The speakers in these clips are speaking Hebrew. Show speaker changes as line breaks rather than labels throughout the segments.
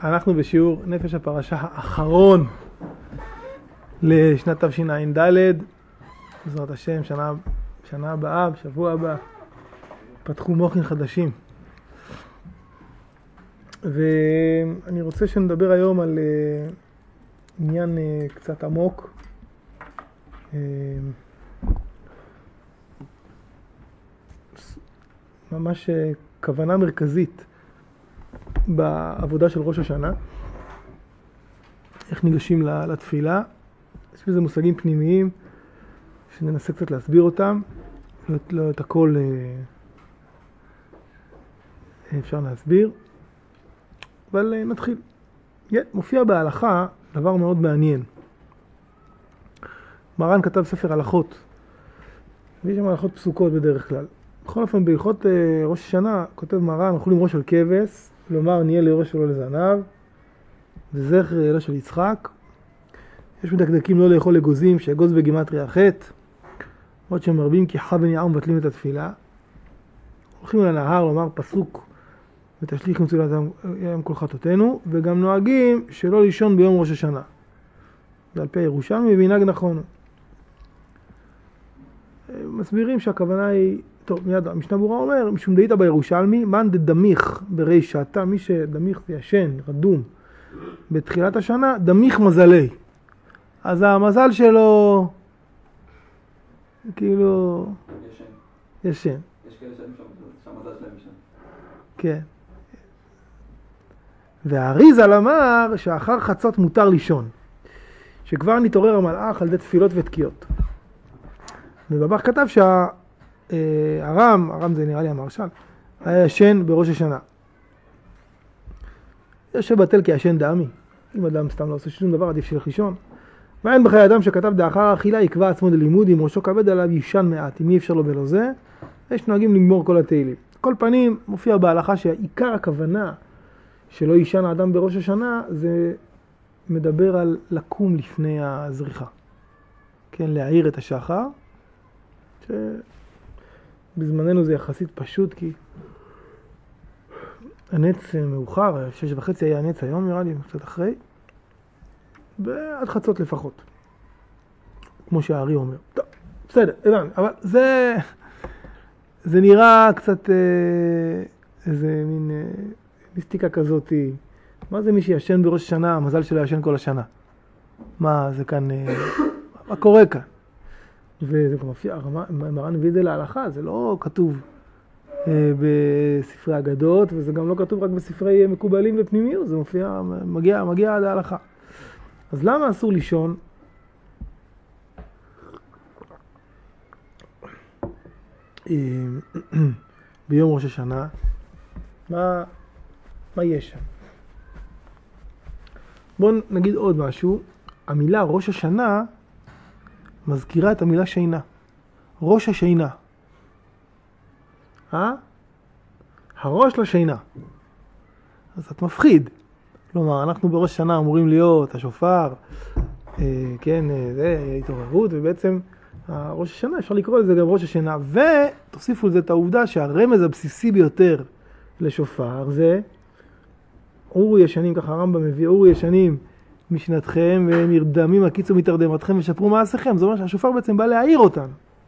אנחנו בשיעור נפש הפרשה האחרון לשנת תשע"ד, בעזרת השם, שנה הבאה, בשבוע הבא, פתחו מוחין חדשים. ואני רוצה שנדבר היום על עניין קצת עמוק. ממש כוונה מרכזית בעבודה של ראש השנה. איך ניגשים לתפילה. יש בזה מושגים פנימיים שננסה קצת להסביר אותם. לא את הכל אפשר להסביר. אבל נתחיל. מופיע בהלכה דבר מאוד מעניין. מרן כתב ספר הלכות. ויש שם הלכות פסוקות בדרך כלל. בכל אופן, בהלכות ראש השנה כותב מרן, אוכלים ראש של כבש, לומר נהיה לראש ולא לזנב, וזכר אלו של יצחק. יש מדקדקים לא לאכול אגוזים, שאגוז בגימטריה חטא, עוד שמרבים כי חב וניעה ומבטלים את התפילה. הולכים אל הנהר לומר פסוק, ותשליך מצולת ים כל חטאותינו, וגם נוהגים שלא לישון ביום ראש השנה. זה על פי ירושלמי ומנהג נכון. מסבירים שהכוונה היא, טוב, מיד המשנה ברורה אומר, משום דאית בירושלמי, מן דדמיך ברי שעתה, מי שדמיך זה ישן, רדום, בתחילת השנה, דמיך מזלי. אז המזל שלו, כאילו, ישן.
יש כאלה שהמזל שלהם ישן.
כן. והאריז"ל אמר שאחר חצות מותר לישון, שכבר נתעורר המלאך על ידי תפילות ותקיעות. ובבח כתב הרם זה נראה לי המרשל, היה ישן בראש השנה. יש שבטל כי ישן דעמי. אם אדם סתם לא עושה שום דבר, עדיף שילך לישון. ואין בחיי אדם שכתב דאחר האכילה יקבע עצמו ללימוד, אם ראשו כבד עליו ישן מעט, אם אי אפשר לו בלא זה, יש נוהגים לגמור כל התהילים. כל פנים מופיע בהלכה שעיקר הכוונה שלא ישן האדם בראש השנה, זה מדבר על לקום לפני הזריחה. כן, להעיר את השחר. שבזמננו זה יחסית פשוט, כי הנץ מאוחר, 6:30 היה הנץ היום, נראה לי, קצת אחרי, ועד חצות לפחות, כמו שהארי אומר. טוב, בסדר, הבנתי, אבל זה נראה קצת איזה מין מיסטיקה כזאת. מה זה מי שישן בראש השנה, המזל שלו ישן כל השנה? מה זה כאן, מה קורה כאן? וזה גם מופיע, מרן מביא את זה להלכה, זה לא כתוב בספרי אגדות, וזה גם לא כתוב רק בספרי מקובלים ופנימיות, זה מופיע, מגיע עד ההלכה. אז למה אסור לישון? ביום ראש השנה, מה יש שם? בואו נגיד עוד משהו. המילה ראש השנה מזכירה את המילה שינה. ראש השינה. הראש לשינה. אז את מפחיד. כלומר, אנחנו בראש השנה אמורים להיות השופר, כן, זה התעוררות, ובעצם ראש השנה, אפשר לקרוא לזה גם ראש השנה, ותוסיפו לזה את העובדה שהרמז הבסיסי ביותר לשופר זה אורו ישנים, ככה הרמב"ם מביא, אורו ישנים משנתכם ונרדמים הקיצו מתרדמתכם ושפרו מעשיכם. זאת אומרת שהשופר בעצם בא להעיר אותנו.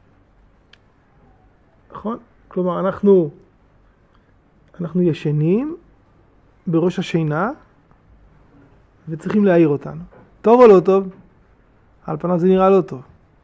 נכון? כלומר, אנחנו ישנים בראש השינה וצריכים להעיר אותנו. טוב או לא טוב? על פניו זה נראה לא טוב.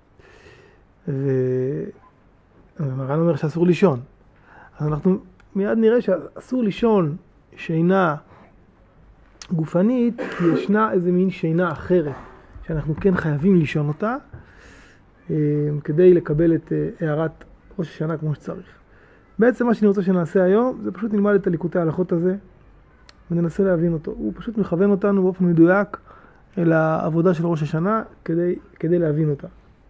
ומרן אומר שאסור לישון. אז אנחנו מיד נראה שאסור לישון שינה גופנית, כי ישנה איזה מין שינה אחרת, שאנחנו כן חייבים לישון אותה, כדי לקבל את הערת ראש השנה כמו שצריך. בעצם מה שאני רוצה שנעשה היום, זה פשוט נלמד את הליקוטי ההלכות הזה, וננסה להבין אותו. הוא פשוט מכוון אותנו באופן מדויק אל העבודה של ראש השנה, כדי להבין אותה.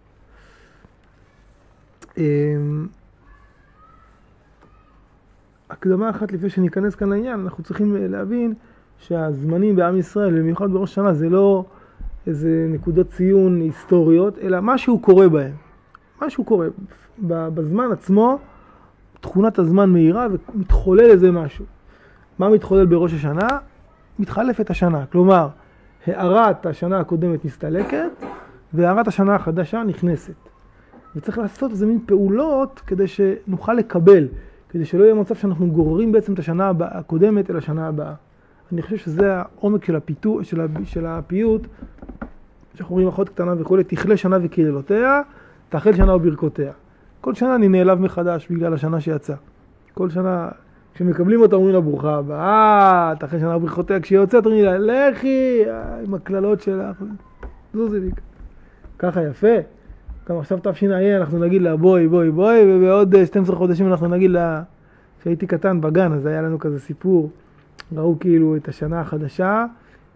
הקדמה אחת לפני שניכנס כאן לעניין, אנחנו צריכים להבין שהזמנים בעם ישראל, במיוחד בראש השנה, זה לא איזה נקודות ציון היסטוריות, אלא משהו קורה בהם. משהו קורה. בזמן עצמו, תכונת הזמן מהירה ומתחולל איזה משהו. מה מתחולל בראש השנה? מתחלפת השנה. כלומר, הערת השנה הקודמת מסתלקת, והערת השנה החדשה נכנסת. וצריך לעשות איזה מין פעולות כדי שנוכל לקבל, כדי שלא יהיה מצב שאנחנו גוררים בעצם את השנה הקודמת אל השנה הבאה. אני חושב שזה העומק של הפיוט, שאנחנו רואים אחות קטנה וכו', תכלה שנה וקללותיה, תאכל שנה וברכותיה. כל שנה אני נעלב מחדש בגלל השנה שיצא. כל שנה, כשמקבלים אותה אומרים לה ברוכה הבאה, תאכל שנה וברכותיה, כשהיא יוצאת אומרים לה, לכי, עם הכללות שלך, זוזיביק. ככה יפה. גם עכשיו תשע"ה אנחנו נגיד לה בואי, ובעוד 12 חודשים אנחנו נגיד לה, כשהייתי קטן בגן, אז היה לנו כזה סיפור, ראו כאילו את השנה החדשה,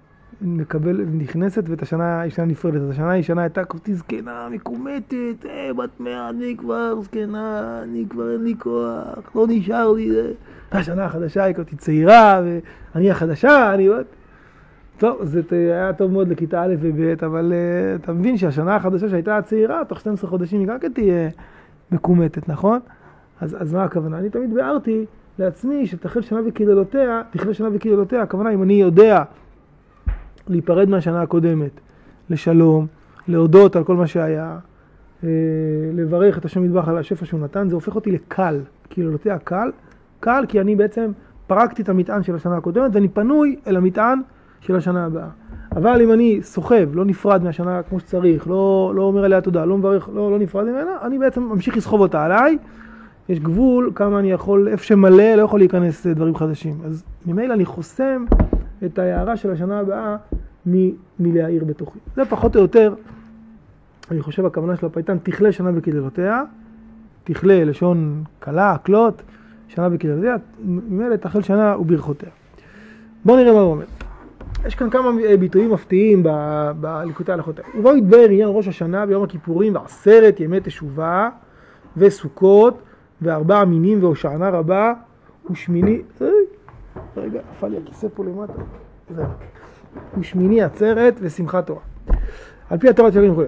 נכנסת ואת השנה היא שנה נפרדת. אז השנה היא שנה הייתה כזאת זקנה, מקומטת, בת 100, אני כבר זקנה, אני כבר אין לי כוח, לא נשאר לי זה. השנה החדשה היא כזאת צעירה, ואני החדשה, אני... טוב, זה היה טוב מאוד לכיתה א' וב', אבל אתה מבין שהשנה החדשה שהייתה הצעירה, תוך 12 חודשים היא גם תהיה מקומטת, נכון? אז מה הכוונה? אני תמיד ביארתי לעצמי שתחל שנה וקללותיה, הכוונה אם אני יודע להיפרד מהשנה הקודמת, לשלום, להודות על כל מה שהיה, לברך את השם יתברך על השפע שהוא נתן, זה הופך אותי לקל, קללותיה קל כי אני בעצם פרקתי את המטען של השנה הקודמת ואני פנוי אל המטען של השנה הבאה. אבל אם אני סוחב, לא נפרד מהשנה כמו שצריך, לא אומר עליה תודה, לא מברך, לא נפרד ממנה, אני בעצם ממשיך לסחוב אותה עליי. יש גבול כמה אני יכול, איפה שמלא, לא יכול להיכנס דברים חדשים. אז ממילא אני חוסם את ההערה של השנה הבאה מלהעיר בתוכי. זה פחות או יותר, אני חושב הכוונה של הפייטן, תכלה שנה וקללותיה, תכלה לשון קלה, קלות, שנה וקללותיה, ממילא תחל שנה וברכותיה. בואו נראה מה הוא אומר. יש כאן כמה ביטויים מפתיעים בליקוטי הלכות. ובו יתבאר עניין ראש השנה ביום הכיפורים ו10 ימי תשובה וסוכות ו4 מינים והושענא רבה ושמיני, רגע, נפל לי הכיסא פה למטה, זהו. ושמיני עצרת ושמחת תורה. על פי התורה שלנו וכו'.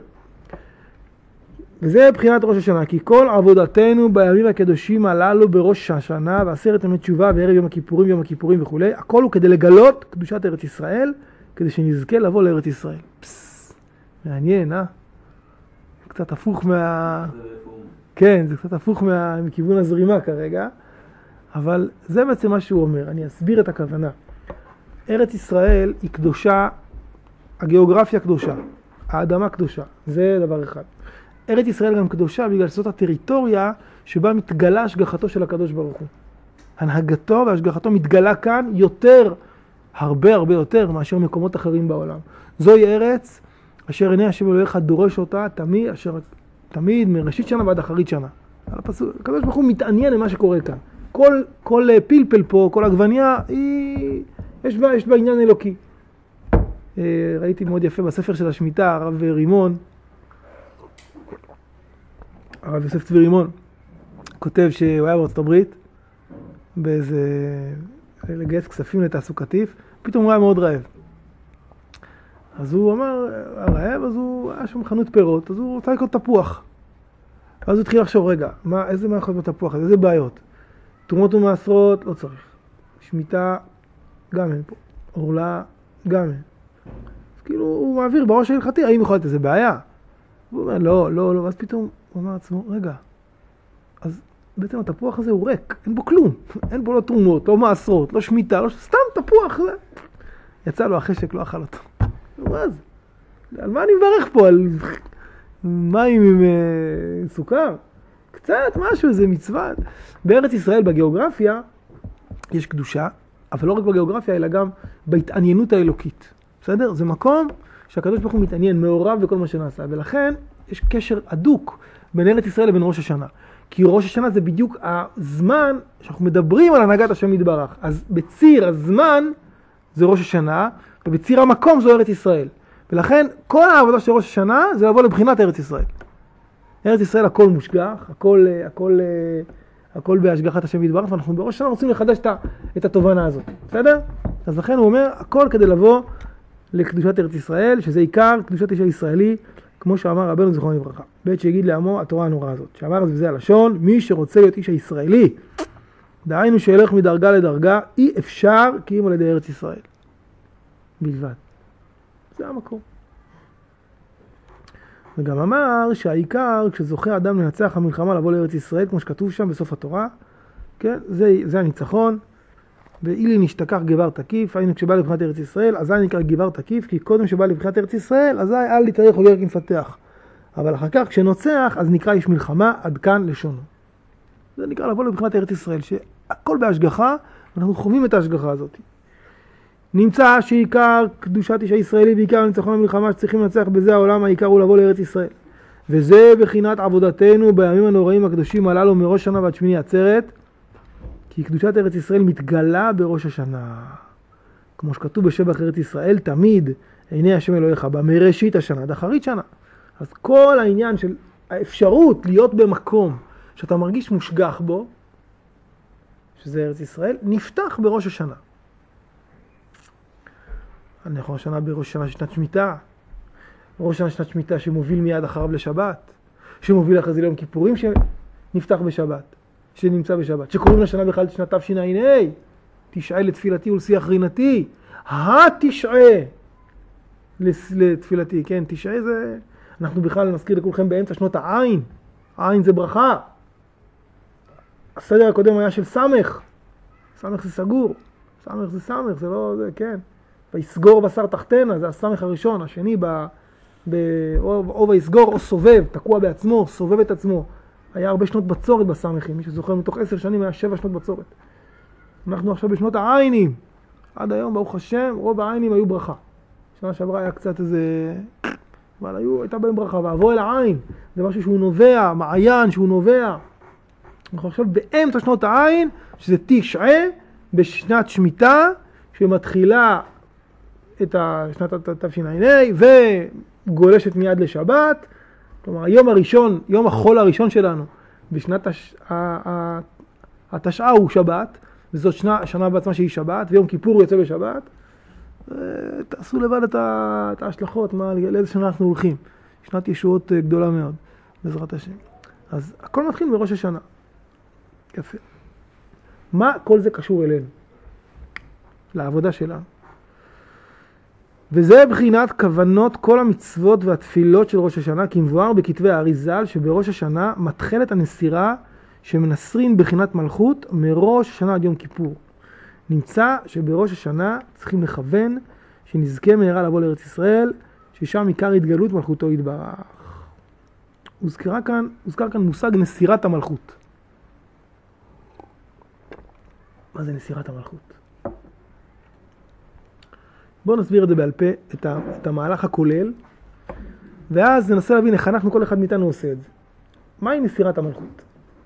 וזה בחינת ראש השנה, כי כל עבודתנו בימים הקדושים הללו בראש השנה, ו10 ימי תשובה וערב יום הכיפורים וכו', הכל הוא כדי לגלות קדושת ארץ ישראל, כדי שנזכה לבוא לארץ ישראל. מעניין, קצת הפוך כן, זה קצת הפוך מכיוון הזרימה כרגע, אבל זה בעצם מה שהוא אומר. אני אסביר את הכוונה. ארץ ישראל היא קדושה, הגיאוגרפיה קדושה, האדמה קדושה, זה דבר אחד. ארץ ישראל גם קדושה בגלל שזאת הטריטוריה שבה מתגלה השגחתו של הקדוש ברוך הוא. הנהגתו והשגחתו מתגלה כאן הרבה יותר מאשר מקומות אחרים בעולם. זוהי ארץ אשר עיני השם אלוהיך דורש אותה תמיד מראשית שנה ועד אחרית שנה. הקדוש ברוך הוא מתעניין למה שקורה כאן. כל פלפל פה, כל עגבניה, יש בה עניין אלוקי. ראיתי מאוד יפה בספר של השמיטה, הרב רימון, הרב יוסף צבי רימון, כותב שהוא היה בארצות הברית, באיזה לגייס כספים לתעסוקתיף, פתאום הוא היה מאוד רעב. אז הוא אמר, הרעב, אז הוא היה שם חנות פירות, אז הוא רוצה לקנות תפוח. אז הוא התחיל לחשוב, רגע, איזה מה יכול להיות בתפוח הזה? איזה בעיות? תרומות ומעשרות, לא צריך. שמיטה, גם אין פה. אורלה, גם אין. אז כאילו הוא מעביר בראש ההלכתי, האם יכול להיות איזה בעיה? הוא אומר, לא, ואז פתאום הוא אמר לעצמו, רגע, אז בעצם התפוח הזה הוא ריק, אין בו כלום. אין בו לא תרומות, לא מעשרות, לא שמיטה, לא סתם תפוח. יצא לו החשק, לא אכל אותו. מה זה? על מה אני מברך פה? על מים עם סוכר? קצת משהו, זה מצווה. בארץ ישראל, בגיאוגרפיה, יש קדושה, אבל לא רק בגיאוגרפיה, אלא גם בהתעניינות האלוקית. בסדר? זה מקום שהקדוש ברוך הוא מתעניין, מעורב בכל מה שנעשה, ולכן יש קשר הדוק בין ארץ ישראל לבין ראש השנה. כי ראש השנה זה בדיוק הזמן שאנחנו מדברים על הנהגת השם יתברך. אז בציר הזמן זה ראש השנה, ובציר המקום זו ארץ ישראל. ולכן כל העבודה של ראש השנה זה לבוא לבחינת ארץ ישראל. ארץ ישראל הכל מושגח, הכל בהשגחת השם יתברך, ואנחנו בראש השנה רוצים לחדש את התובנה הזאת. בסדר? אז לכן הוא אומר, הכל כדי לבוא לקדושת ארץ ישראל, שזה עיקר קדושת איש הישראלי, כמו שאמר רבנו זיכרונו לברכה. בעת שהגיד לעמו התורה הנוראה הזאת. שאמר אז בזה הלשון, מי שרוצה להיות איש הישראלי, דהיינו שילך מדרגה לדרגה, אי אפשר כי אם על ידי ארץ ישראל. בלבד. זה המקום. וגם אמר שהעיקר כשזוכה אדם לנצח המלחמה לבוא לארץ ישראל, כמו שכתוב שם בסוף התורה, כן? זה הניצחון. ואילי נשתכח גבר תקיף, היינו כשבא לבחינת ארץ ישראל, אזי נקרא גבר תקיף, כי קודם שבא לבחינת ארץ ישראל, אזי אל להתארך חוגר כמפתח. אבל אחר כך כשנוצח, אז נקרא איש מלחמה, עד כאן לשונו. זה נקרא לבוא לבחינת ארץ ישראל, שהכל בהשגחה, ואנחנו חווים את ההשגחה הזאת. נמצא שעיקר קדושת איש הישראלי ועיקר ניצחון המלחמה שצריכים לנצח בזה העולם, העיקר הוא לבוא לארץ ישראל. וזה בחינת עבודתנו בימים הנוראים הקדושים הללו מראש שנה ועד שמיני עצרת, כי קדושת ארץ ישראל מתגלה בראש השנה. כמו שכתוב בשבח ארץ ישראל, תמיד עיני השם אלוהיך בה, מראשית השנה עד אחרית שנה. אז כל העניין של האפשרות להיות במקום שאתה מרגיש מושגח בו, שזה ארץ ישראל, נפתח בראש השנה. אנחנו השנה בראש שנה שנת שמיטה, ראש שנה שנת שמיטה שמוביל מיד אחריו לשבת, שמוביל אחרי זה ליום כיפורים שנפתח בשבת, שנמצא בשבת, שקוראים לשנה בכלל את שנת תשע"ה, תשעה לתפילתי ולשיח רינתי, התשעה לתפילתי, כן, תשעה זה, אנחנו בכלל נזכיר לכולכם באמצע שנות העין, העין זה ברכה, הסדר הקודם היה של סמך, סמך זה סגור, סמך זה סמך, זה לא, זה, כן, ויסגור בשר תחתנה, זה הסמך הראשון, השני או ויסגור או סובב, תקוע בעצמו, סובב את עצמו. היה הרבה שנות בצורת בסמכים, מי שזוכר מתוך 10 שנים היה 7 שנות בצורת. אנחנו עכשיו בשנות העיינים, עד היום ברוך השם, רוב העיינים היו ברכה. שנה שעברה היה קצת איזה, אבל הייתה בהם ברכה, ועבור אל העין, זה משהו שהוא נובע, מעיין שהוא נובע. אנחנו עכשיו באמצע שנות העין, שזה תשעה, בשנת שמיטה, שמתחילה את שנת תשע"ה וגולשת מיד לשבת. כלומר, היום הראשון, יום החול הראשון שלנו בשנת התשעה הוא שבת, וזאת שנה בעצמה שהיא שבת, ויום כיפור הוא יוצא בשבת. תעשו לבד את ההשלכות, לאיזה שנה אנחנו הולכים. שנת ישועות גדולה מאוד, בעזרת השם. אז הכל מתחיל מראש השנה. יפה. מה כל זה קשור אלינו? לעבודה שלנו. וזה בחינת כוונות כל המצוות והתפילות של ראש השנה, כמבואר בכתבי האריז"ל, שבראש השנה מתחלת הנסירה שמנסרין בחינת מלכות מראש השנה עד יום כיפור. נמצא שבראש השנה צריכים לכוון שנזכה מהרה לבוא לארץ ישראל, ששם עיקר התגלות מלכותו יתברך. הוזכר כאן מושג נסירת המלכות. מה זה נסירת המלכות? בואו נסביר את זה בעל פה, את המהלך הכולל, ואז ננסה להבין איך אנחנו, כל אחד מאיתנו עושה את זה. מהי נסירת המלכות?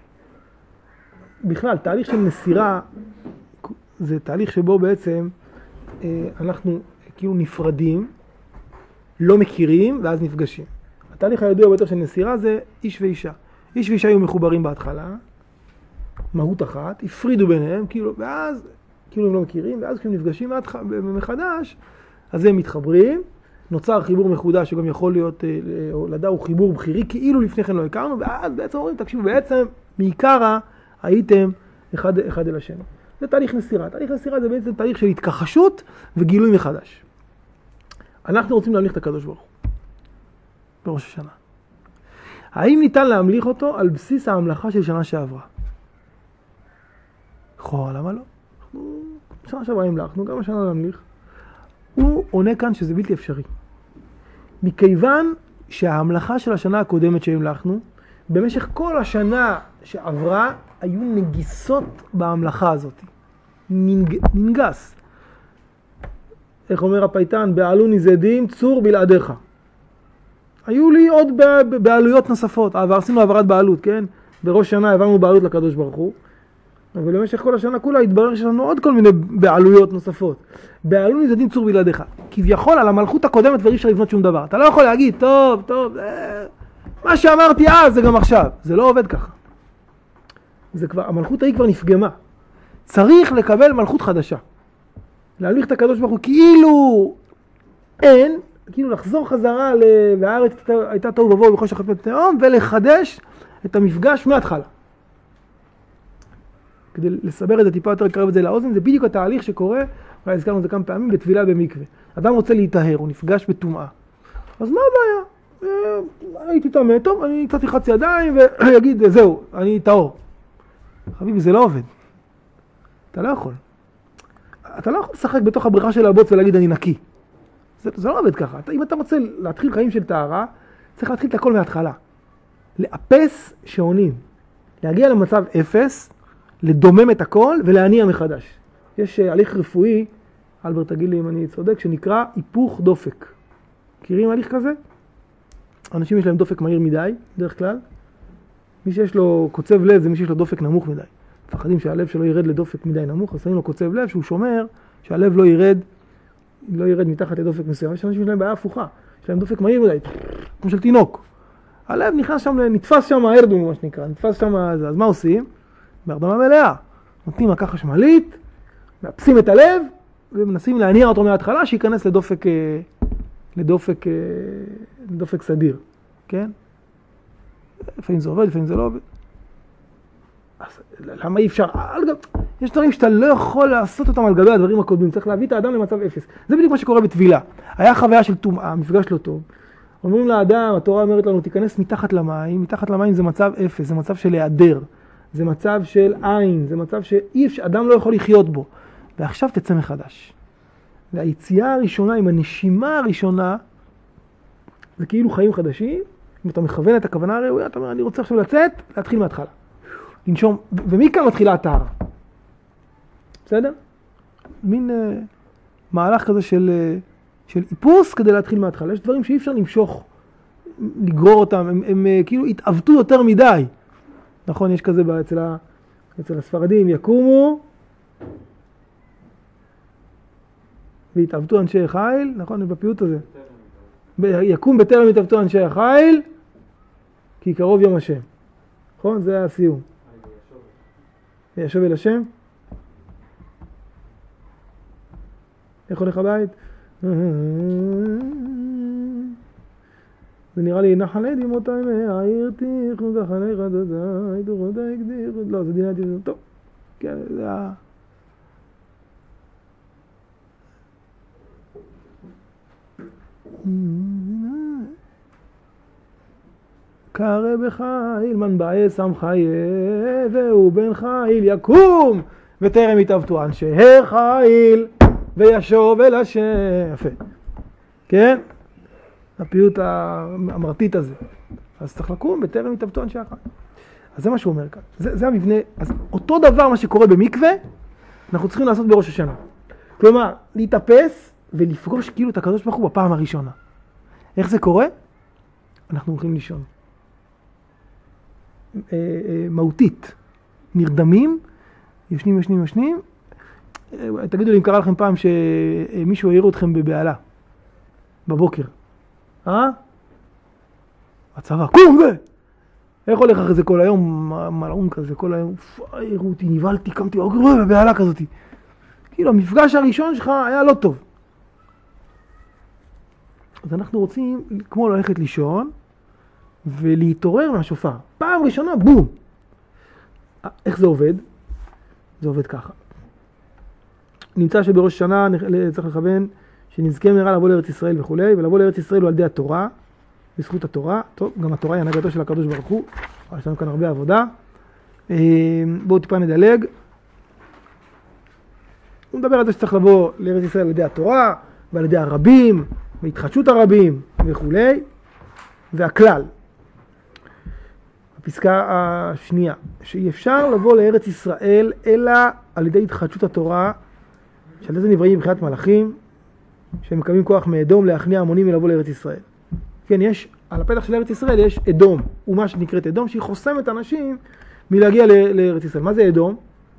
בכלל, תהליך של נסירה, זה תהליך שבו בעצם אנחנו כאילו נפרדים, לא מכירים, ואז נפגשים. התהליך הידוע ביותר של נסירה זה איש ואישה. איש ואישה היו מחוברים בהתחלה, מהות אחת, הפרידו ביניהם, כאילו, ואז כאילו הם לא מכירים, ואז כשהם נפגשים מחדש, אז הם מתחברים, נוצר חיבור מחודש שגם יכול להיות, הולדה הוא חיבור בחירי, כאילו לפני כן לא הכרנו, ואז בעצם אומרים, תקשיבו, בעצם מעיקרה הייתם אחד אל השני. זה תהליך נסירה. תהליך נסירה זה בעצם תהליך של התכחשות וגילוי מחדש. אנחנו רוצים להמליך את הקדוש ברוך הוא בראש השנה. האם ניתן להמליך אותו על בסיס ההמלכה של שנה שעברה? למה לא? שנה שעברה המלכנו, גם השנה להמליך. הוא עונה כאן שזה בלתי אפשרי. מכיוון שההמלכה של השנה הקודמת שהמלכנו, במשך כל השנה שעברה, היו נגיסות בהמלכה הזאת. ננגס. איך אומר הפייטן? בעלוני זדים, צור בלעדיך. היו לי עוד בעלויות נוספות. עשינו העברת בעלות, כן? בראש שנה העברנו בעלות לקדוש ברוך הוא. אבל במשך כל השנה כולה התברר שיש לנו עוד כל מיני בעלויות נוספות. בעלוני זדים, צור בלעדיך. כביכול על המלכות הקודמת ואי אפשר לבנות שום דבר. אתה לא יכול להגיד, טוב, מה שאמרתי אז זה גם עכשיו. זה לא עובד ככה. המלכות ההיא כבר נפגמה. צריך לקבל מלכות חדשה. להמליך את הקדוש ברוך הוא כאילו אין, כאילו לחזור חזרה והארץ הייתה תוהו ובוהו בכל שכבת תהום, ולחדש את המפגש מההתחלה. כדי לסבר את זה טיפה יותר, לקרב את זה לאוזן, זה בדיוק התהליך שקורה, אולי הזכרנו את זה כמה פעמים, בטבילה במקווה. אדם רוצה להיטהר, הוא נפגש בטומאה. אז מה הבעיה? הייתי טמא, טוב, אני קצת לחץ ידיים ויגיד, זהו, אני טהור. חביבי, זה לא עובד. אתה לא יכול. אתה לא יכול לשחק בתוך הבריכה של הבוץ ולהגיד, אני נקי. זה לא עובד ככה. אם אתה רוצה להתחיל חיים של טהרה, צריך להתחיל את הכל מההתחלה. לאפס שעונים. להגיע למצב אפס, לדומם את הכל ולהניע מחדש. יש הליך רפואי, אלברט תגיד לי אם אני צודק, שנקרא היפוך דופק. מכירים הליך כזה? אנשים יש להם דופק מהיר מדי, דרך כלל. מי שיש לו קוצב לב זה מי שיש לו דופק נמוך מדי. מפחדים שהלב שלו ירד לדופק מדי נמוך, אז שמים לו קוצב לב שהוא שומר שהלב לא ירד מתחת לדופק מסוים. יש אנשים שיש להם בעיה הפוכה, יש להם דופק מהיר מדי, כמו של תינוק. הלב נכנס שם, נתפס שם הארדום, מה שנקרא, נתפס שם, אז מה עושים? בהרדמה מלאה. נותנים מכה חשמלית, מאפסים את הלב, ומנסים להניע אותו מההתחלה, שייכנס לדופק סדיר, כן? לפעמים זה עובד, לפעמים זה לא עובד. אז למה אי אפשר? יש דברים שאתה לא יכול לעשות אותם על גבי הדברים הקודמים, צריך להביא את האדם למצב אפס. זה בדיוק מה שקורה בטבילה. היה חוויה של טומאה, מפגש לא טוב. אומרים לאדם, התורה אומרת לנו, תיכנס מתחת למים, מתחת למים זה מצב אפס, זה מצב של היעדר, זה מצב של עין, זה מצב שאדם לא יכול לחיות בו. ועכשיו תצא מחדש. והיציאה הראשונה עם הנשימה הראשונה, זה כאילו חיים חדשים, אם אתה מכוון את הכוונה הראויה, אתה אומר, אני רוצה עכשיו לצאת, להתחיל מההתחלה. לנשום, ומכאן מתחילה הטהרה. בסדר? מין מהלך כזה של איפוס כדי להתחיל מההתחלה. יש דברים שאי אפשר למשוך, לגרור אותם, הם כאילו התעוותו יותר מדי. נכון, יש כזה אצל הספרדים, יקומו, והתעוותו אנשי החיל, נכון, בפיוט הזה. יקום בטרם התעוותו אנשי החיל, כי קרוב יום השם. נכון? זה היה הסיום. וישוב אל השם. איך הולך הבית? זה נראה לי נחלי דמותי מהעיר תיכו כחני חדותי דורותי הקדיחו. לא, זה דינת יזום. טוב. כן, זה היה... קרא בחיל, מן בעס עם חיה, והוא בן חיל יקום, וטרם התעוותו אנשי חיל, וישוב אל השם. יפה. כן? הפיוט המרתית הזה. אז צריך לקום, בטרם התעוותו אנשי החיל. אז זה מה שהוא אומר כאן. זה המבנה. אז אותו דבר מה שקורה במקווה, אנחנו צריכים לעשות בראש השנה. כלומר, להתאפס ולפגוש כאילו את הקדוש ברוך הוא בפעם הראשונה. איך זה קורה? אנחנו הולכים לישון. מהותית. נרדמים, ישנים. תגידו לי אם קרה לכם פעם שמישהו העיר אתכם בבעלה. בבוקר. הצבא, קום ו... איך הולך אחרי זה כל היום? מלעון כזה, כל היום, העירו אותי, נבלתי, קמתי, בבעלה כזאת. כאילו, המפגש הראשון שלך היה לא טוב. אז אנחנו רוצים כמו ללכת לישון ולהתעורר מהשופר. פעם ראשונה, בום! איך זה עובד? זה עובד ככה. נמצא שבראש שנה צריך לכוון שנזכה מהרה לבוא לארץ ישראל וכו', ולבוא לארץ ישראל הוא על ידי התורה, בזכות התורה. טוב, גם התורה היא הנהגתו של הקדוש ברוך הוא. יש לנו כאן הרבה עבודה. בואו טיפה נדלג. הוא מדבר על זה שצריך לבוא לארץ ישראל על ידי התורה, ועל ידי הרבים, והתחדשות הרבים וכו'. והכלל, הפסקה השנייה, שאי אפשר לבוא לארץ ישראל אלא על ידי התחדשות התורה, שעל זה נבראים מבחינת מלאכים, שהם מקבלים כוח מאדום להכניע המונים ולבוא לארץ ישראל. כן, יש, על הפתח של ארץ ישראל יש אדום, אומה שנקראת אדום, שהיא חוסמת אנשים מלהגיע לארץ ישראל. מה זה אדום?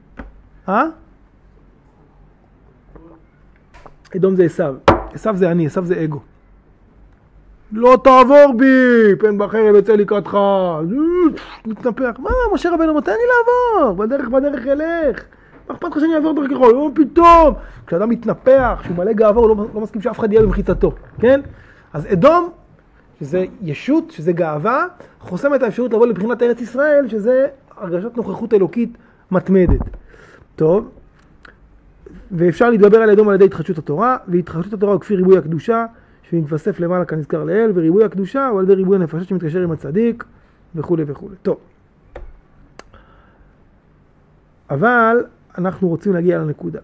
אדום זה עשיו. עשיו זה אני, עשיו זה אגו. לא תעבור בי, פן בחרב יצא לקראתך. מתנפח. מה, משה רבנו, מתן לי לעבור? בדרך אלך. מה אכפת לך שאני אעבור דרך ככל? לא, פתאום. כשאדם מתנפח, שהוא מלא גאווה, הוא לא מסכים שאף אחד יהיה במחיצתו. כן? אז אדום, שזה ישות, שזה גאווה, חוסם את האפשרות לבוא לבחינת ארץ ישראל, שזה הרגשת נוכחות אלוקית מתמדת. טוב, ואפשר להתגבר על ידום על ידי התחדשות התורה, והתחדשות התורה הוא כפי ריבוי הקדושה, שמתווסף למעלה כנזכר לאל, וריבוי הקדושה הוא על ידי ריבוי הנפשות שמתקשר עם הצדיק, וכו' וכו'. טוב. אבל אנחנו רוצים להגיע לנקודה.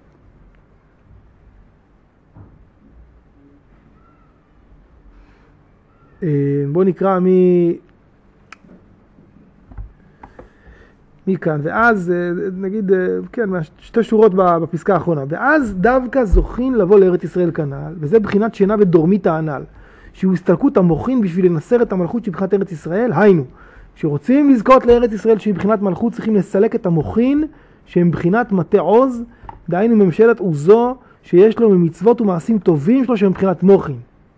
בואו נקרא מכאן, ואז נגיד, כן, שתי שורות בפסקה האחרונה, ואז דווקא זוכים לבוא לארץ ישראל כנעל, וזה בחינת שינה ודורמית הענל, שהוא הסתלקות המוחין בשביל לנסר את המלכות שבחינת ארץ ישראל, היינו, שרוצים לזכות לארץ ישראל שהיא בחינת מלכות, צריכים לסלק את המוחין שהם בחינת מטה עוז, דהיינו ממשלת עוזו שיש לו ממצוות ומעשים טובים שלו שהם בחינת מוחין.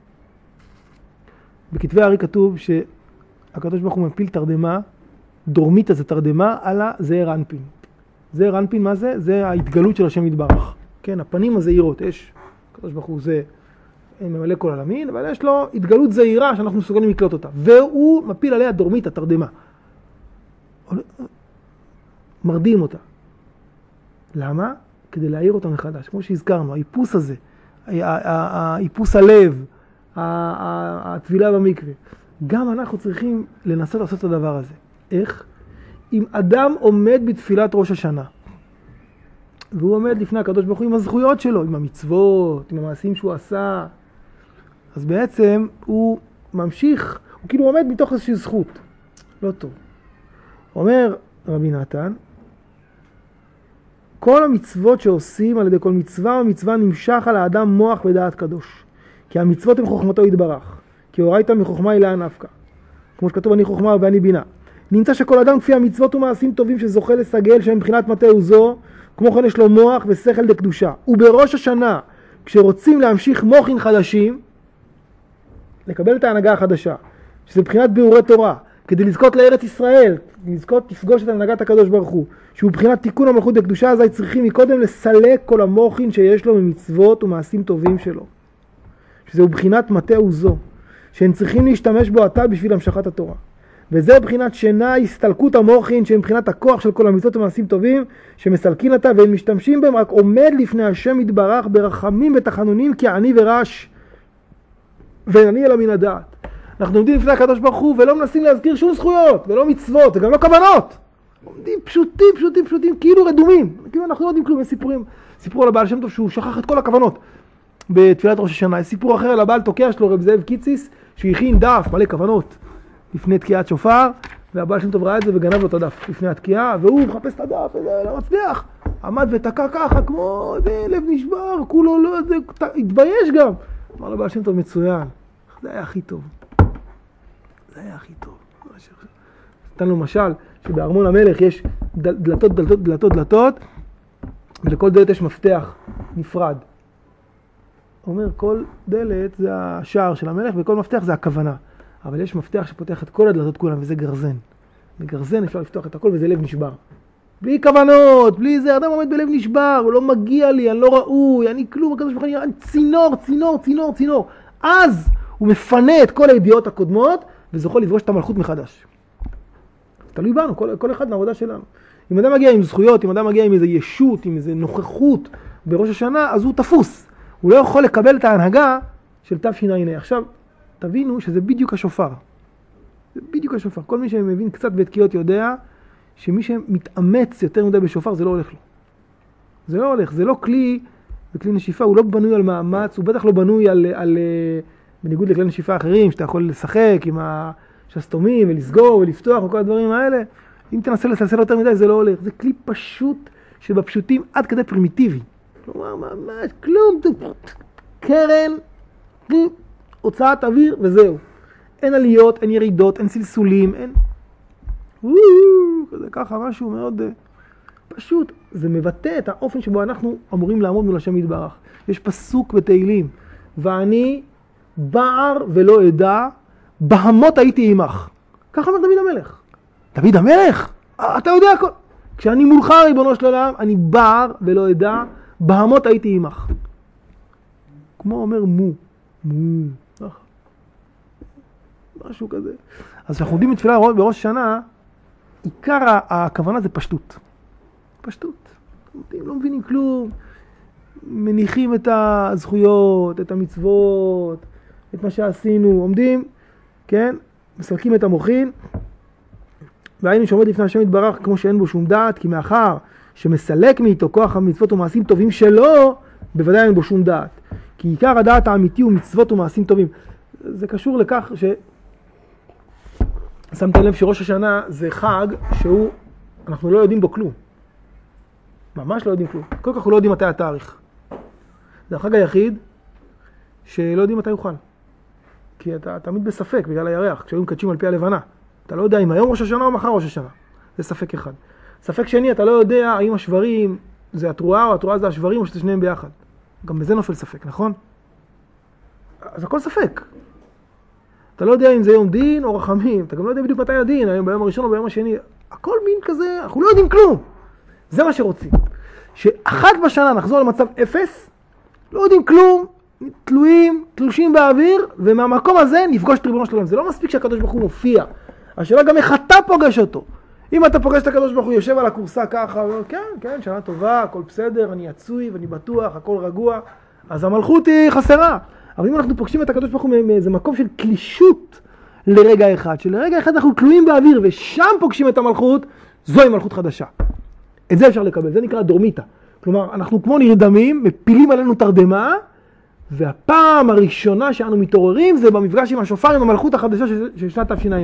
בכתבי הארי כתוב שהקדוש ברוך הוא מפיל תרדמה, דורמית הזה תרדמה, על הזעיר אנפין. זעיר אנפין מה זה? זה ההתגלות של השם יתברך. כן, הפנים הזעירות, יש, הקדוש ברוך הוא זה ממלא כל העלמין, אבל יש לו התגלות זעירה שאנחנו מסוגלים לקלוט אותה. והוא מפיל עליה דורמית, התרדמה. מרדים אותה. למה? כדי להעיר אותה מחדש. כמו שהזכרנו, האיפוס הזה, האיפוס הלב, התבילה במקווה. גם אנחנו צריכים לנסות לעשות את הדבר הזה. איך? אם אדם עומד בתפילת ראש השנה, והוא עומד לפני הקדוש ברוך הוא עם הזכויות שלו, עם המצוות, עם המעשים שהוא עשה, אז בעצם הוא ממשיך, הוא כאילו עומד מתוך איזושהי זכות. לא טוב. אומר רבי נתן, כל המצוות שעושים על ידי כל מצווה ומצווה נמשך על האדם מוח ודעת קדוש. כי המצוות הן חוכמתו יתברך. כי הורייתא מחוכמה היא לאן נפקא. כמו שכתוב אני חוכמה ואני בינה. נמצא שכל אדם כפי המצוות ומעשים טובים שזוכה לסגל שהם מבחינת מטה עוזו, כמו כן יש לו מוח ושכל דקדושה. ובראש השנה, כשרוצים להמשיך מוחין חדשים, לקבל את ההנהגה החדשה, שזה מבחינת ביאורי תורה, כדי לזכות לארץ ישראל, לזכות לפגוש את הנהגת הקדוש ברוך הוא, שהוא מבחינת תיקון המלכות דקדושה, אז צריכים מקודם לסלק כל המוחין שיש לו ממצוות ומעשים טובים שלו. שזהו מבחינת מטה עוזו, שהם צריכים להשתמש בו עתה בשביל המשכת התורה. וזה מבחינת שינה, הסתלקות המוחין, שהם מבחינת הכוח של כל המצוות ומעשים טובים, שמסלקים אותה והם משתמשים בהם, רק עומד לפני השם יתברך ברחמים ותחנונים כעני ורש, ועני אלא מן הדעת. אנחנו עומדים לפני הקדוש ברוך הוא ולא מנסים להזכיר שום זכויות, ולא מצוות, וגם לא כוונות. עומדים פשוטים, כאילו רדומים. כאילו אנחנו לא יודעים כלום, יש סיפורים. סיפור על הבעל שם טוב שהוא שכח את כל הכוונות בתפילת ראש השנה. יש סיפור אחר על הבעל תוקע שלו, רב זאב קיציס, שהכין דף מלא כוונות לפני תקיעת שופר, והבעל שם טוב ראה את זה וגנב לו את הדף לפני התקיעה, והוא מחפש את הדף, וזה לא מצליח. עמד ותקע ככה, כמו לב נשבר, כולו לא, זה התבייש גם. אמר לבעל שם טוב מצוין. זה היה הכי טוב. זה היה הכי טוב. נתן לו משל שבארמון המלך יש דלתות, ולכל דלת יש מפתח נפרד. אומר, כל דלת זה השער של המלך, וכל מפתח זה הכוונה. אבל יש מפתח שפותח את כל הדלתות כולם, וזה גרזן. בגרזן אפשר לפתוח את הכל, וזה לב נשבר. בלי כוונות, בלי זה, אדם עומד בלב נשבר, הוא לא מגיע לי, אני לא ראוי, אני כלום, הקדוש ברוך הוא, אני צינור. אז הוא מפנה את כל הידיעות הקודמות, וזוכל לפגוש את המלכות מחדש. תלוי בנו, כל אחד מהעבודה שלנו. אם אדם מגיע עם זכויות, אם אדם מגיע עם איזו ישות, עם איזו נוכחות בראש השנה, אז הוא תפוס. הוא לא יכול לקבל את ההנהגה של תשע"ה. עכשיו, תבינו שזה בדיוק השופר. זה בדיוק השופר. כל מי שמבין קצת בתקיעות יודע שמי שמתאמץ יותר מדי בשופר, זה לא הולך לו. זה לא הולך, זה לא כלי, זה כלי נשיפה, הוא לא בנוי על מאמץ, הוא בטח לא בנוי על בניגוד לכלי נשיפה אחרים, שאתה יכול לשחק עם השסתומים ולסגור ולפתוח וכל הדברים האלה. אם תנסה לסלסל יותר מדי, זה לא הולך. זה כלי פשוט שבפשוטים עד כדי פרימיטיבי. כלומר, ממש, כלום, קרן, הוצאת אוויר וזהו. אין עליות, אין ירידות, אין סלסולים, אין... כזה ככה, משהו מאוד פשוט. זה מבטא את האופן שבו אנחנו אמורים לעמוד מול השם יתברך. יש פסוק בתהילים, ואני בער ולא אדע, בהמות הייתי עמך. ככה אומר דוד המלך. דוד המלך? אתה יודע הכל. כשאני מולך ריבונו של עולם, אני בער ולא אדע, בהמות הייתי עמך. כמו אומר מו. משהו כזה. אז כשאנחנו עומדים בתפילה בראש השנה, עיקר הכוונה זה פשטות. פשטות. עומדים, לא מבינים כלום, מניחים את הזכויות, את המצוות, את מה שעשינו, עומדים, כן, מסלקים את המוחין, והיינו שעומד לפני השם יתברך כמו שאין בו שום דעת, כי מאחר שמסלק מאיתו כוח המצוות ומעשים טובים שלו, בוודאי אין בו שום דעת. כי עיקר הדעת האמיתי הוא מצוות ומעשים טובים. זה קשור לכך שמתם לב שראש השנה זה חג שהוא, אנחנו לא יודעים בו כלום. ממש לא יודעים כלום. כל כך לא יודעים מתי התאריך. זה החג היחיד שלא יודעים מתי יוכל. כי אתה תמיד בספק בגלל הירח, כשהיו מקדשים על פי הלבנה. אתה לא יודע אם היום ראש השנה או מחר ראש השנה. זה ספק אחד. ספק שני, אתה לא יודע האם השברים זה התרועה או התרועה זה השברים או שזה שניהם ביחד. גם בזה נופל ספק, נכון? אז הכל ספק. אתה לא יודע אם זה יום דין או רחמים. אתה גם לא יודע בדיוק מתי הדין, היום ביום הראשון או ביום השני. הכל מין כזה, אנחנו לא יודעים כלום. זה מה שרוצים. שאחת בשנה נחזור למצב אפס, לא יודעים כלום, תלושים באוויר, ומהמקום הזה נפגוש את ריבונו של עולם. זה לא מספיק שהקדוש ברוך הוא מופיע. השאלה גם איך אתה פוגש אותו. אם אתה פוגש את הקדוש ברוך הוא יושב על הכורסה ככה, כן, שנה טובה, הכל בסדר, אני יצוי ואני בטוח, הכל רגוע, אז המלכות היא חסרה. אבל אם אנחנו פוגשים את הקדוש ברוך הוא מאיזה מקום של קלישות לרגע אחד, שלרגע אחד אנחנו תלויים באוויר ושם פוגשים את המלכות, זוהי מלכות חדשה. את זה אפשר לקבל, זה נקרא דורמיטה. כלומר, אנחנו כמו נרדמים, מפילים עלינו תרדמה, והפעם הראשונה שאנו מתעוררים זה במפגש עם השופר, עם המלכות החדשה של שנת תשע"ה.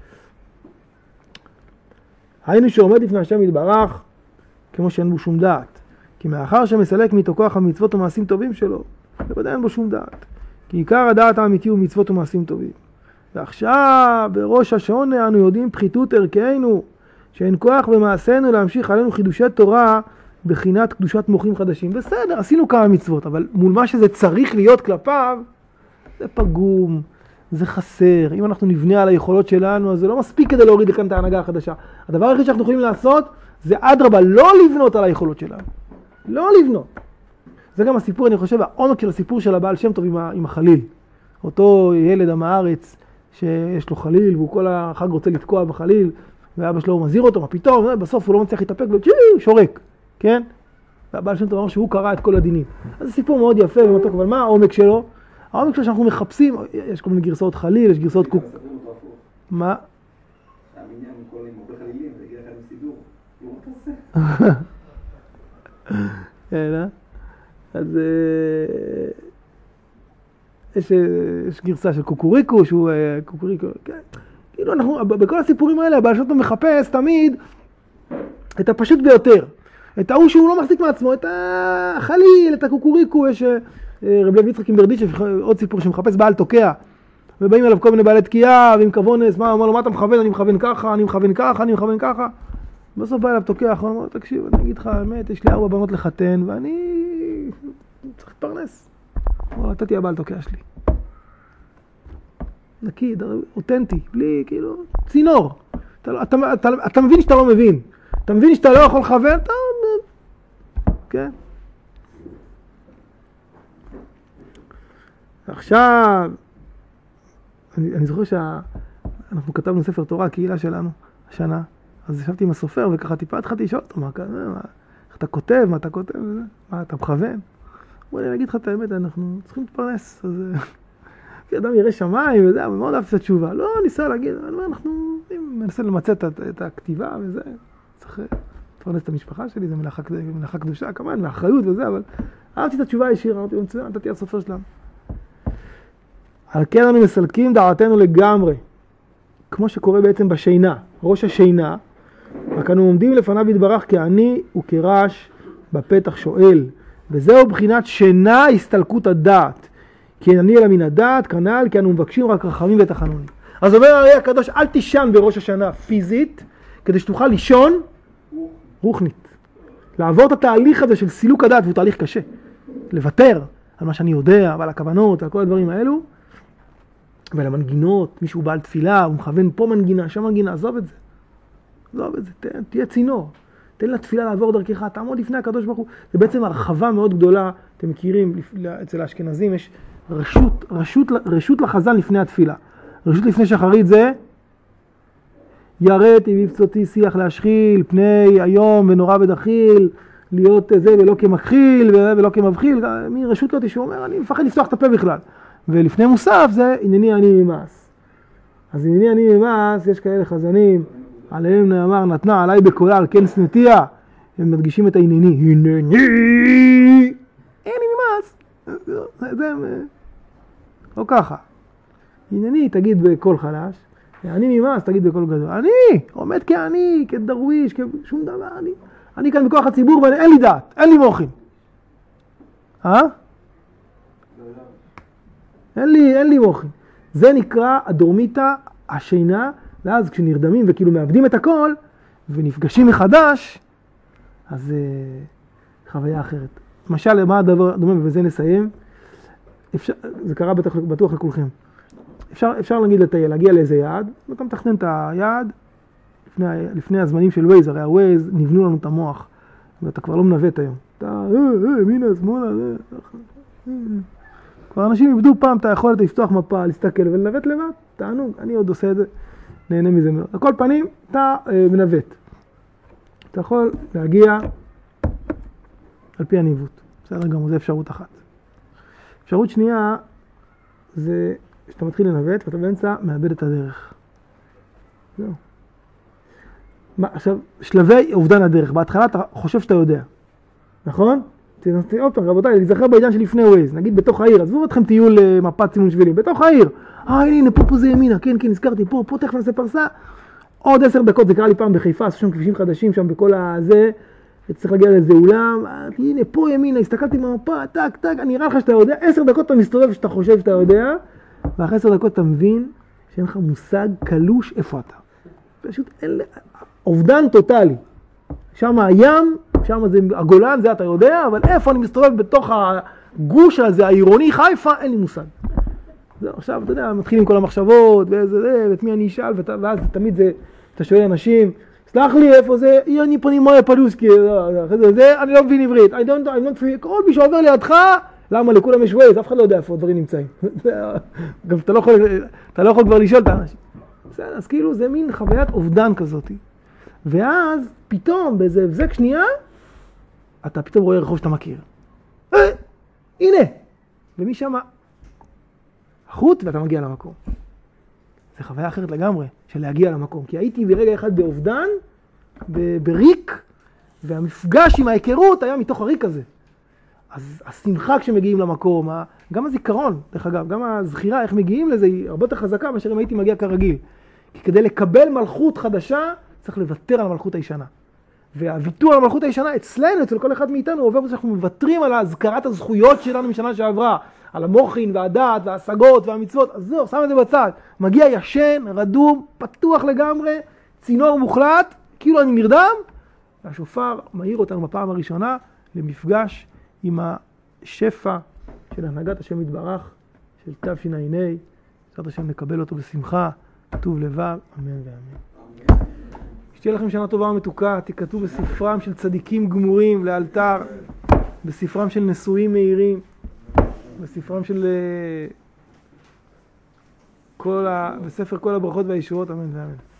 היינו שעומד לפני השם יתברך, כמו שאין בו שום דעת. כי מאחר שמסלק מאיתו כוח המצוות ומעשים טובים שלו, בוודאי אין בו שום דעת. כי עיקר הדעת האמיתי הוא מצוות ומעשים טובים. ועכשיו, בראש השונה, אנו יודעים פחיתות ערכנו, שאין כוח במעשינו להמשיך עלינו חידושי תורה, בחינת קדושת מוחים חדשים. בסדר, עשינו כמה מצוות, אבל מול מה שזה צריך להיות כלפיו, זה פגום, זה חסר. אם אנחנו נבנה על היכולות שלנו, אז זה לא מספיק כדי להוריד לכאן את ההנהגה החדשה. הדבר היחיד שאנחנו יכולים לעשות, זה אדרבה, לא לבנות על היכולות שלנו. לא לבנות. זה גם הסיפור, אני חושב, העומק של הסיפור של הבעל שם טוב עם החליל. אותו ילד עם הארץ, שיש לו חליל, והוא כל החג רוצה לתקוע בחליל, ואבא שלו מזהיר אותו, מה פתאום, בסוף הוא לא מצליח להתאפק, שורק, כן? והבעל שם טוב אמר שהוא קרא את כל הדינים. אז זה סיפור מאוד יפה ומתוק, אבל מה העומק שלו? העומק שלו שאנחנו מחפשים, יש כל מיני גרסאות חליל, יש גרסאות קוק. מה?
המניין כל עם הרבה חלילים, זה יגיע אחד מסידור. הוא
אלא? אז יש גרסה של קוקוריקו, שהוא קוקוריקו, כן. כאילו אנחנו, בכל הסיפורים האלה, הבעל שם טוב מחפש תמיד את הפשוט ביותר. את ההוא שהוא לא מחזיק מעצמו, את החליל, את הקוקוריקו, יש רב לוי יצחק אימברדיצ'ב, עוד סיפור שמחפש בעל תוקע, ובאים אליו כל מיני בעלי תקיעה, ועם כוונס, מה אומר לו, מה אתה מכוון? אני מכוון ככה, אני מכוון ככה, אני מכוון ככה. בסוף בא אליו תוקע, הוא אומר, תקשיב, אני אגיד לך, האמת, יש לי 4 בנות לחתן, ואני צריך להתפרנס. הוא אומר, נתתי הבעל תוקע שלי. נקי, אותנטי, בלי, כאילו, צינור. אתה מבין שאתה לא מבין. אתה מבין שאתה לא יכול לכוון, אתה... כן. עכשיו, אני זוכר שאנחנו כתבנו ספר תורה, הקהילה שלנו, השנה, אז ישבתי עם הסופר וככה טיפה התחלתי לשאול אותו, איך אתה כותב, מה אתה כותב, מה אתה מכוון? בוא אני אגיד לך את האמת, אנחנו צריכים להתפרנס, אז אדם יראה שמיים וזה, אבל מאוד אהבתי את התשובה, לא ניסה להגיד, אנחנו מנסה למצא את הכתיבה וזה, צריך לפרנס את המשפחה שלי, זה מלאכה קדושה כמובן, מאחריות וזה, אבל אהבתי את התשובה הישירה, אמרתי, מצוין, נתתי הסופר שלנו. על כן אנו מסלקים דעתנו לגמרי, כמו שקורה בעצם בשינה, ראש השינה, רק אנו עומדים לפניו יתברך כעני וכרש בפתח שואל, וזהו בחינת שינה הסתלקות הדעת, כי אני אלא מן הדעת, כנ"ל, כי אנו מבקשים רק רחמים ותחנונים. אז אומר הרי הקדוש, אל תישן בראש השנה פיזית, כדי שתוכל לישון רוחנית. לעבור את התהליך הזה של סילוק הדעת, והוא תהליך קשה. לוותר על מה שאני יודע, ועל הכוונות, על כל הדברים האלו, ועל המנגינות, מישהו בעל תפילה, הוא מכוון פה מנגינה, שם מנגינה, עזוב את זה. עזוב את זה, תהיה צינור. תן לתפילה לעבור דרכך, תעמוד לפני הקדוש ברוך הוא. זה בעצם הרחבה מאוד גדולה, אתם מכירים, אצל האשכנזים יש רשות לחזן לפני התפילה. רשות לפני שחרית זה, ירדתי מבצותי שיח להשחיל, פני היום ונורא ודחיל, להיות זה ולא כמכחיל ולא כמבחיל, מרשות לא תשמעו, אומר, אני מפחד לפתוח את הפה בכלל. ולפני מוסף זה הנני אני ממעש. אז הנני אני ממעש, יש כאלה חזנים, עליהם נאמר נתנה עליי בקולה על כן שנתיה, הם מדגישים את הנני, הנני, אני ממעש. זה לא ככה. הנני תגיד בקול חלש, אני ממעש תגיד בקול גדול. אני עומד כאני, כדרוויש, שום דבר, אני כאן בכוח הציבור ואין לי דעת, אין לי מוחין. אין לי מוחין. זה נקרא הדורמיתא השינה, ואז כשנרדמים וכאילו מאבדים את הכל, ונפגשים מחדש, אז חוויה אחרת. למשל, למה הדבר דומה, ובזה נסיים, זה קרה בטוח לכולכם. אפשר נגיד להגיע לאיזה יעד, ואתה מתכנן את היעד, לפני הזמנים של ווייז, הרי הווייז נבנו לנו את המוח, ואתה כבר לא מנווט היום. אתה, מינה, שמאלה, כבר אנשים איבדו פעם את היכולת לפתוח מפה, להסתכל ולנווט לבד, תענוג, אני עוד עושה את זה, נהנה מזה מאוד. על כל פנים, אתה מנווט. אתה יכול להגיע על פי הניווט. בסדר גמור, זה אפשרות אחת. אפשרות שנייה, זה שאתה מתחיל לנווט ואתה באמצע מאבד את הדרך. זהו. עכשיו, שלבי אובדן הדרך. בהתחלה אתה חושב שאתה יודע. נכון? עוד פעם, רבותיי, להיזכר בעידן שלפני ווייז. נגיד בתוך העיר, עזבו אתכם טיול מפת סימון שבילים. בתוך העיר. הנה, פה זה ימינה. כן, נזכרתי. פה תכף נעשה פרסה. עוד 10 דקות, זה קרה לי פעם בחיפה, עשו שם כבישים חדשים שם בכל הזה. וצריך להגיע לאיזה אולם. הנה, פה ימינה, הסתכלתי במפה, טק, אני אראה לך שאתה יודע. 10 דקות אתה מסתובב שאתה חושב שאתה יודע. ואחרי 10 דקות אתה מבין שאין לך מושג קלוש איפה אתה. פשוט אובדן טוטלי. שם הים, שם זה הגולן, זה אתה יודע, אבל איפה אני מסתובב בתוך הגוש הזה, העירוני חיפה, אין לי מושג. זהו, עכשיו, אתה יודע, מתחילים כל המחשבות, ואת מי אני אשאל, ואז תמיד זה, אתה שואל אנשים, סלח לי, איפה זה? אני פנימאיה פלוסקי, אני לא מבין עברית, כל מי שעובר לידך, למה לכולם יש ווייז, אף אחד לא יודע איפה הדברים נמצאים. גם אתה לא יכול כבר לשאול את האנשים. אז כאילו זה מין חוויית אובדן כזאת. ואז פתאום באיזה הבזק שנייה, אתה פתאום רואה רחוב שאתה מכיר. הנה! ומשם חוט ואתה מגיע למקום. זה חוויה אחרת לגמרי, של להגיע למקום. כי הייתי ברגע אחד באובדן, בריק, והמפגש עם ההיכרות היה מתוך הריק הזה. אז השמחה כשמגיעים למקום, גם הזיכרון, דרך אגב, גם הזכירה, איך מגיעים לזה, היא הרבה יותר חזקה מאשר אם הייתי מגיע כרגיל. כי כדי לקבל מלכות חדשה, צריך לוותר על המלכות הישנה. והוויתור על המלכות הישנה אצלנו, אצל כל אחד מאיתנו, עובר בזה שאנחנו מוותרים על הזכרת הזכויות שלנו משנה שעברה, על המוחין והדעת וההשגות והמצוות, אז זהו, שם את זה בצד. מגיע ישן, רדום, פתוח לגמרי, צינור מוחלט, כאילו אני נרדם, והשופר מהיר אותנו בפעם הראשונה למפגש עם השפע של הנהגת השם יתברך, של תשע"ה, בעזרת השם נקבל אותו בשמחה, טוב לבב, אמן ואמן. שתהיה לכם שנה טובה ומתוקה, תיקטו בספרם של צדיקים גמורים לאלתר, בספרם של נשואים מהירים, בספרם של בספר כל הברכות והישועות, אמן ואמן.